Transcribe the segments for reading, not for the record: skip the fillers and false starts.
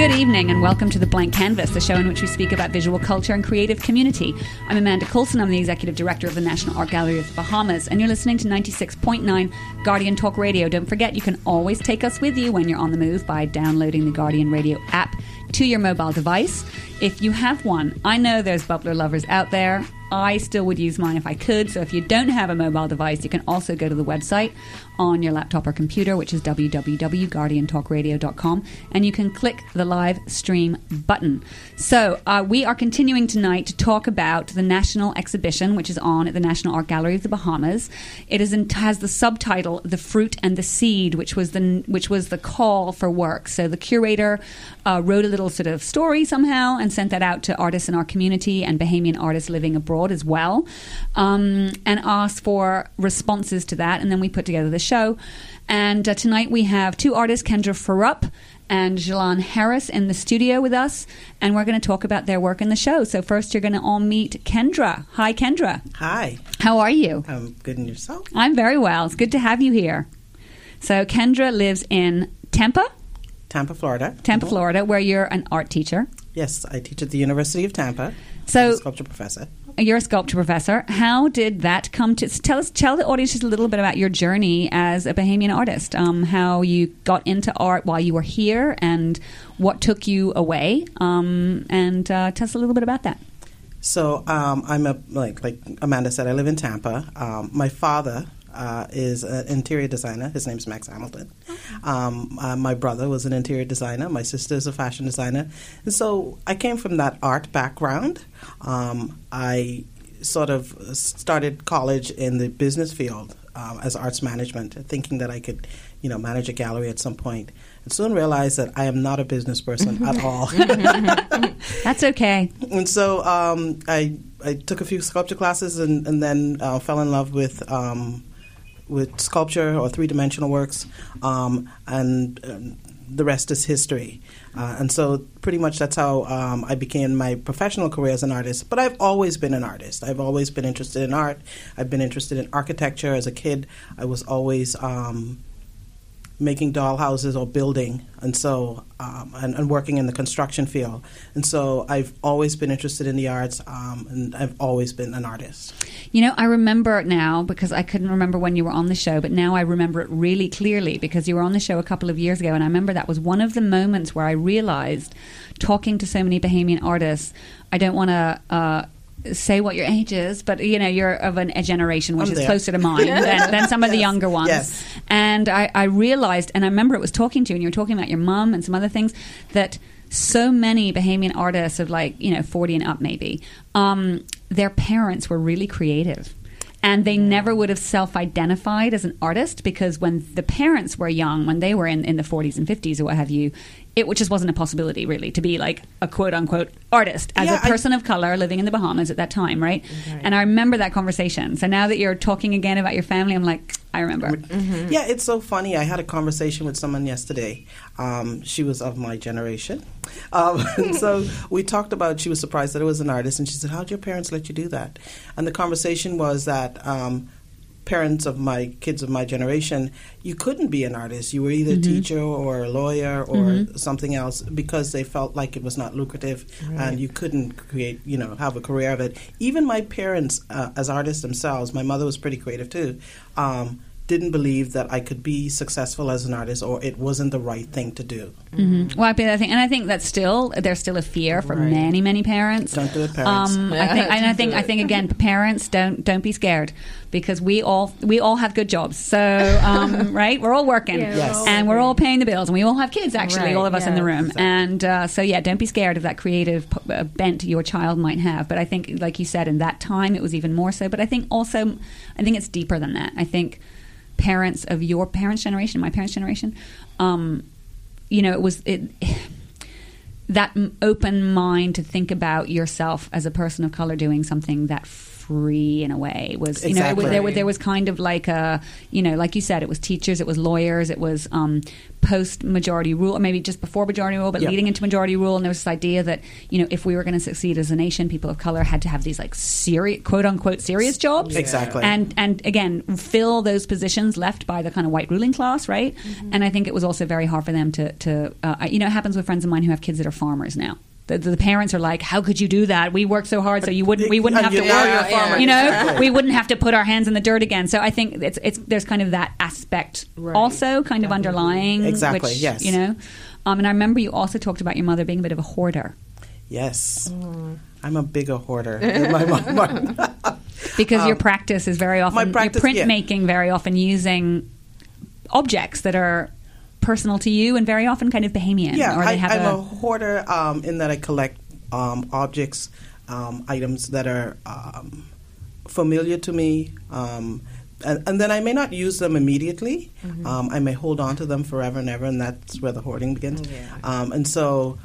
Good evening and welcome to The Blank Canvas, the show in which we speak about visual culture and creative community. I'm Amanda Coulson. I'm the Executive Director of the National Art Gallery of the Bahamas, and you're listening to 96.9 Guardian Talk Radio. Don't forget, you can always take us with you when you're on the move by downloading the Guardian Radio app to your mobile device. If you have one, I know there's bubbler lovers out there. I still would use mine if I could. So if you don't have a mobile device, you can also go to the website on your laptop or computer, which is www.guardiantalkradio.com, and you can click the live stream button. So we are continuing tonight to talk about the national exhibition, which is on at the National Art Gallery of the Bahamas. It has the subtitle "The Fruit and the Seed," which was the call for work. So the curator wrote a little sort of story somehow and sent that out to artists in our community and Bahamian artists living abroad as well, and asked for responses to that, and then we put together the show. And tonight we have two artists, Kendra Farup and Jalan Harris, in the studio with us, and we're going to talk about their work in the show. So first you're going to all meet Kendra. Hi, Kendra. Hi. How are you? I'm good, and yourself? I'm very well. It's good to have you here. So Kendra lives in Tampa, Florida, where you're an art teacher. Yes, I teach at the University of Tampa. So, I'm a sculpture professor. You're a sculpture professor. How did that come to... Tell the audience just a little bit about your journey as a Bahamian artist, how you got into art while you were here and what took you away, and tell us a little bit about that. So I'm like Amanda said, I live in Tampa. My father is an interior designer. His name's Max Hamilton. My brother was an interior designer. My sister is a fashion designer. And so I came from that art background. I sort of started college in the business field as arts management, thinking that I could, manage a gallery at some point. And soon realized that I am not a business person at all. That's okay. And so I took a few sculpture classes and then fell in love with sculpture or three-dimensional works, and the rest is history. And so pretty much that's how I began my professional career as an artist. But I've always been an artist. I've always been interested in art. I've been interested in architecture. As a kid, I was always making dollhouses or building, and so and working in the construction field. And so I've always been interested in the arts, and I've always been an artist. I remember it now because I couldn't remember when you were on the show, but now I remember it really clearly because you were on the show a couple of years ago, and I remember that was one of the moments where I realized, talking to so many Bahamian artists, I don't want to say what your age is, but you're of a generation which is closer to mine than some of the younger ones. Yes. And I realized, and I remember it was talking to you, and you were talking about your mum and some other things, that so many Bahamian artists of 40 and up maybe, their parents were really creative. And they never would have self-identified as an artist because when the parents were young, when they were in the 40s and 50s or what have you, it just wasn't a possibility, really, to be like a quote-unquote artist as a person of color living in the Bahamas at that time, right? And I remember that conversation. So now that you're talking again about your family, I'm like, I remember. Mm-hmm. Yeah, it's so funny. I had a conversation with someone yesterday. She was of my generation. And so we talked about, she was surprised that I was an artist, and she said, how'd your parents let you do that? And the conversation was that parents of my kids of my generation, you couldn't be an artist. You were either a teacher or a lawyer or something else because they felt like it was not lucrative and you couldn't create, have a career of it. Even my parents, as artists themselves, my mother was pretty creative too, didn't believe that I could be successful as an artist or it wasn't the right thing to do. Mm-hmm. Well, I think that's there's still a fear for many, many parents. Don't do it, parents. I think again, parents don't be scared because we all have good jobs. So right, we're all working, and we're all paying the bills, and we all have kids. Actually, all of us in the room, exactly. And don't be scared of that creative bent your child might have. But I think, like you said, in that time, it was even more so. But I think it's deeper than that. I think parents of your parents' generation, my parents' generation, that open mind to think about yourself as a person of color doing something that free in a way. It was, Exactly. there was kind of like a, like you said, it was teachers, it was lawyers, it was post majority rule, or maybe just before majority rule, but leading into majority rule. And there was this idea that, if we were going to succeed as a nation, people of color had to have these like serious, quote unquote, serious jobs. Exactly. And again, fill those positions left by the kind of white ruling class, right? Mm-hmm. And I think it was also very hard for them to it happens with friends of mine who have kids that are farmers now. The parents are like, how could you do that? We worked so hard, so we wouldn't have to work. We wouldn't have to put our hands in the dirt again. So I think there's kind of that aspect also kind of underlying. Exactly, which, yes. And I remember you also talked about your mother being a bit of a hoarder. Yes. I'm a bigger hoarder than my mom. Because your practice is very often, your printmaking very often using objects that are personal to you and very often kind of bohemian. Yeah, I'm a hoarder in that I collect objects, items that are familiar to me, and then I may not use them immediately. Mm-hmm. I may hold on to them forever and ever, and that's where the hoarding begins. Yeah. And so...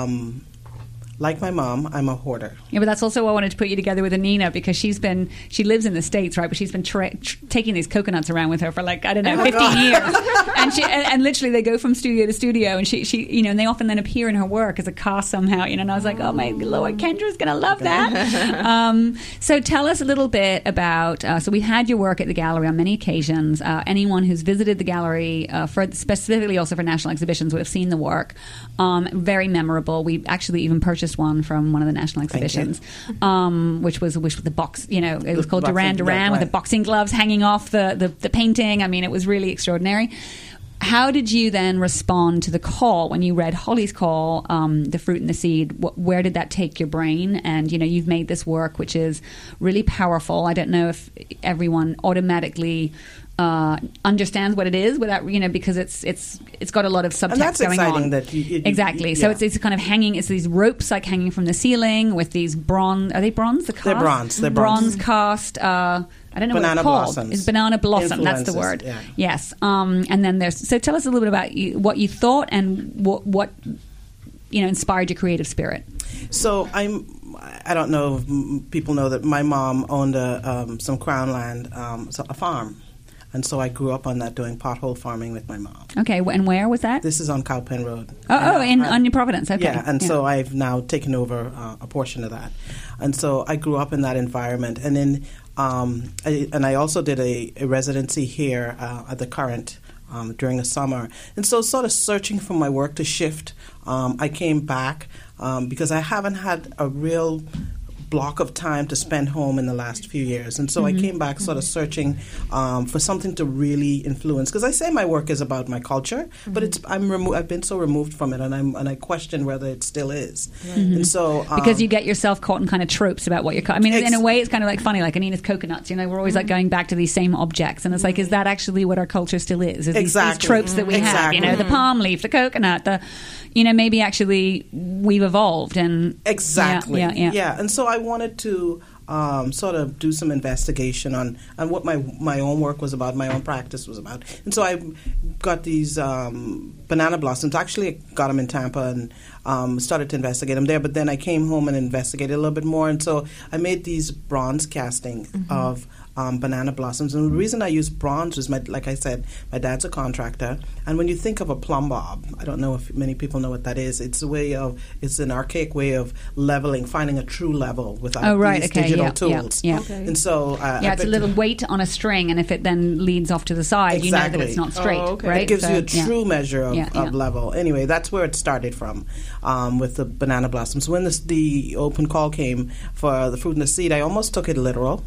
like my mom, I'm a hoarder. Yeah, but that's also why I wanted to put you together with Anina, because she lives in the States, right? But she's been taking these coconuts around with her for 15 years. And and literally they go from studio to studio, and she and they often then appear in her work as a cast somehow, and I was like, oh my Lord, Kendra's going to love that. So tell us a little bit about, so we've had your work at the gallery on many occasions. Anyone who's visited the gallery, specifically also for national exhibitions, would have seen the work. Very memorable. We actually even purchased one from one of the national exhibitions, which was the box. It was called Duran Duran with the boxing gloves hanging off the painting. I mean, it was really extraordinary. How did you then respond to the call when you read Holly's call, The Fruit and the Seed? Where did that take your brain? And you've made this work which is really powerful. I don't know if everyone automatically understands what it is without because it's got a lot of subtext and that's going exciting on. That exactly. So it's kind of hanging. It's these ropes like hanging from the ceiling with these bronze. Are they bronze? The cast? They're bronze. They're bronze cast. I don't know banana what it's called. blossoms. It's banana blossom. That's the word. Yeah. Yes. And then so tell us a little bit about what you thought and what inspired your creative spirit. So I don't know if people know that my mom owned some crown land, a farm. And so I grew up on that, doing pothole farming with my mom. Okay, and where was that? This is on Cowpen Road. On New Providence, okay. Yeah, and so I've now taken over a portion of that. And so I grew up in that environment. And then I also did a residency here at the Current during the summer. And so sort of searching for my work to shift, I came back because I haven't had a real block of time to spend home in the last few years, and so I came back sort of searching for something to really influence, because I say my work is about my culture, but I've been so removed from it, and I question whether it still is. And so because you get yourself caught in kind of tropes about what you're. I mean, in a way, it's kind of like funny, like Anina's coconuts. We're always like going back to these same objects, and it's like, is that actually what our culture still is? These tropes that we have? The palm leaf, the coconut, maybe actually we've evolved and exactly, yeah. And so I wanted to sort of do some investigation on what my own work was about, my own practice was about. And so I got these banana blossoms. Actually, I got them in Tampa and started to investigate them there. But then I came home and investigated a little bit more. And so I made these bronze castings of banana blossoms. And the reason I use bronze is, like I said, my dad's a contractor. And when you think of a plumb bob, I don't know if many people know what that is. It's an archaic way of leveling, finding a true level without these digital tools. Yeah. Okay. And so it's a little weight on a string, and if it then leads off to the side, you know that it's not straight. Right? It gives you a true measure of level. Anyway, that's where it started from with the banana blossoms. When the open call came for The Fruit and the Seed, I almost took it literal.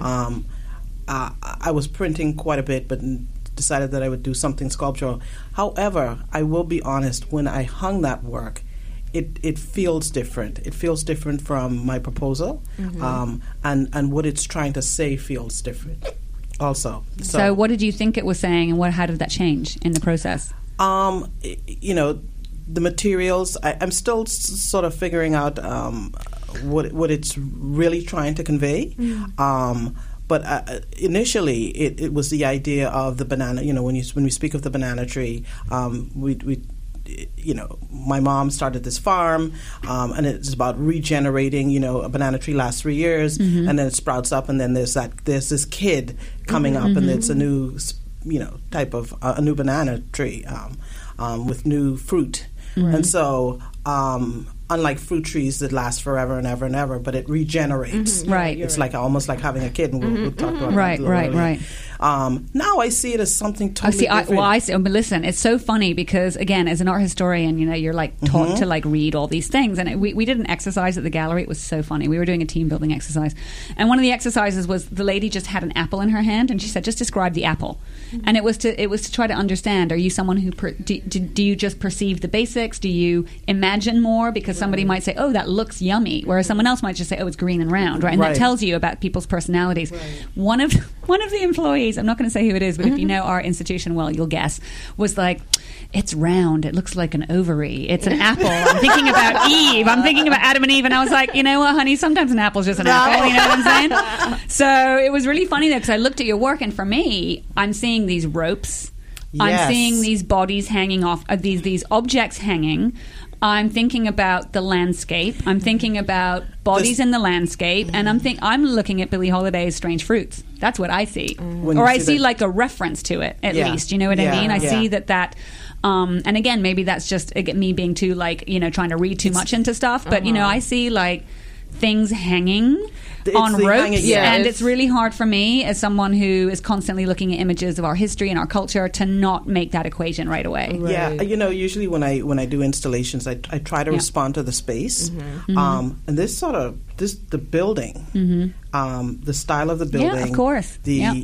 I was printing quite a bit, but decided that I would do something sculptural. However, I will be honest, when I hung that work, it feels different. It feels different from my proposal, and what it's trying to say feels different also. So what did you think it was saying, and how did that change in the process? The materials, I'm still sort of figuring out what it's really trying to convey. But initially, it was the idea of the banana. When we speak of the banana tree, my mom started this farm, and it's about regenerating. A banana tree lasts 3 years, and then it sprouts up, and then there's this kid coming up, and it's a new, type of a new banana tree with new fruit, and so. Unlike fruit trees that last forever and ever and ever, but it regenerates. Right. It's like almost like having a kid, and we'll talk about right, that a little right. Now I see it as something totally different. I see. But listen, it's so funny because, again, as an art historian, you're like taught to like read all these things. And we did an exercise at the gallery. It was so funny. We were doing a team building exercise. And one of the exercises was the lady just had an apple in her hand, and she said, just describe the apple. And it was to try to understand, are you someone who, do you just perceive the basics? Do you imagine more? Because somebody might say, oh, that looks yummy, whereas someone else might just say, oh, it's green and round, right? And that tells you about people's personalities. Right. One of the employees, I'm not going to say who it is, but if you know our institution well, you'll guess, was like, it's round, it looks like an ovary, it's an apple. I'm thinking about Eve, I'm thinking about Adam and Eve, and I was like, you know what, honey, sometimes an apple's just an apple, you know what I'm saying? So it was really funny though, because I looked at your work, and for me, I'm seeing these ropes, I'm seeing these bodies hanging off, these objects hanging. I'm thinking about the landscape. I'm thinking about bodies in the landscape, and I'm looking at Billie Holiday's Strange Fruits. That's what I see, or I see like a reference to it at least. You know what I mean? I see that. And again, maybe that's just me being too trying to read too much into stuff. But I see like things hanging on ropes, and it's really hard for me as someone who is constantly looking at images of our history and our culture to not make that equation right away. Right. Yeah, usually when I do installations, I try to respond to the space, and the building, the style of the building, of course,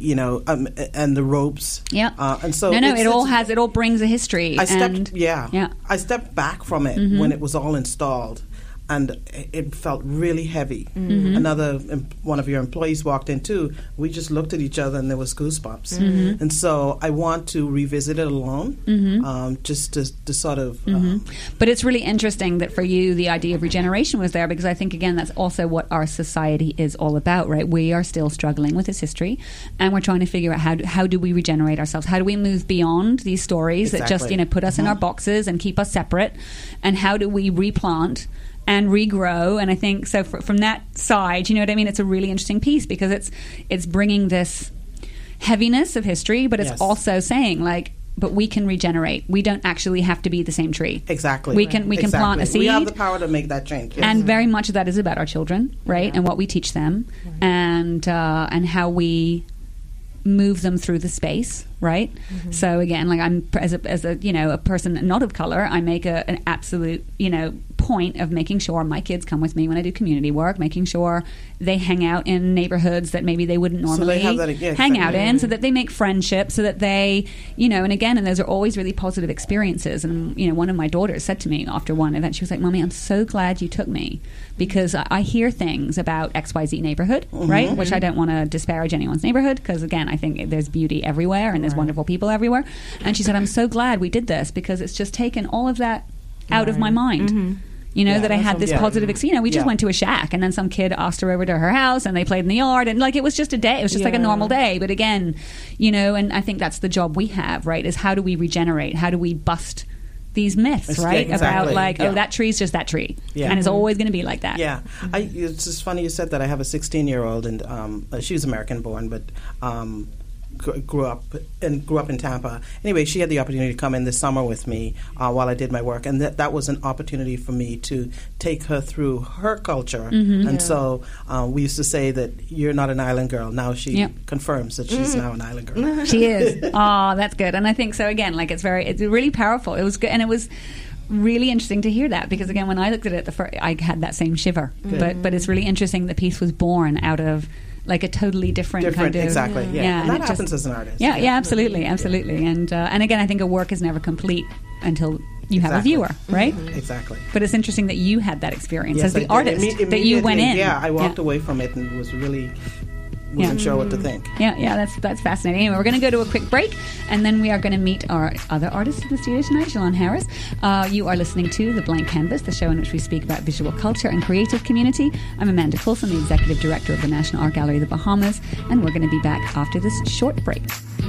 and the ropes, and so it all brings a history. I stepped back from it when it was all installed. And it felt really heavy. One of your employees walked in too. We just looked at each other and there was goosebumps. And so I want to revisit it alone, just to sort of... But it's really interesting that for you, the idea of regeneration was there, because I think, again, that's also what our society is all about, right? We are still struggling with this history, and we're trying to figure out how do we regenerate ourselves? How do we move beyond these stories that just put us in our boxes and keep us separate? And how do we replant and regrow? And I think so from that side, you know what I mean, it's a really interesting piece, because it's bringing this heaviness of history, but it's also saying like, but we can regenerate. We don't actually have to be the same tree. Exactly. We can plant a seed. We have the power to make that change. Yes. And very much of that is about our children, right? And what we teach them, and how we move them through the space, right? So again, like I'm as a person not of color, I make an absolute point of making sure my kids come with me when I do community work, making sure they hang out in neighborhoods that maybe they wouldn't normally hang out in, so that they make friendships, so that they, and those are always really positive experiences. And, one of my daughters said to me after one event, she was like, Mommy, I'm so glad you took me, because I hear things about XYZ neighborhood, right? Which I don't want to disparage anyone's neighborhood, because again, I think there's beauty everywhere and there's wonderful people everywhere. And she said, I'm so glad we did this, because it's just taken all of that out of my mind. That I had this positive experience. We just went to a shack, and then some kid asked her over to her house, and they played in the yard, and like it was just a day. It was just like a normal day. But again, and I think that's the job we have, right? Is how do we regenerate? How do we bust these myths, right? About like, oh, that tree's just that tree, and it's always going to be like that. Yeah, it's just funny you said that. I have a 16-year-old, and she was American born, but grew up in Tampa. Anyway, she had the opportunity to come in this summer with me while I did my work, and that was an opportunity for me to take her through her culture. And so we used to say that you're not an island girl. Now she confirms that she's now an island girl. She is. Oh, that's good. And I think so. Again, like it's really powerful. It was good, and it was really interesting to hear that, because again, when I looked at it, I had that same shiver. But it's really interesting. The piece was born out of like a totally different kind of... Exactly, and that happens as an artist. Yeah, absolutely. And again, I think a work is never complete until you have a viewer, right? Exactly. But it's interesting that you had that experience as the artist, that you went in. Yeah, I walked away from it and was really... wasn't sure what to think. Yeah, that's fascinating. Anyway, we're going to go to a quick break, and then we are going to meet our other artist in the studio tonight, Shalon Harris. You are listening to The Blank Canvas, the show in which we speak about visual culture and creative community. I'm Amanda Coulson, the Executive Director of the National Art Gallery of the Bahamas, and we're going to be back after this short break.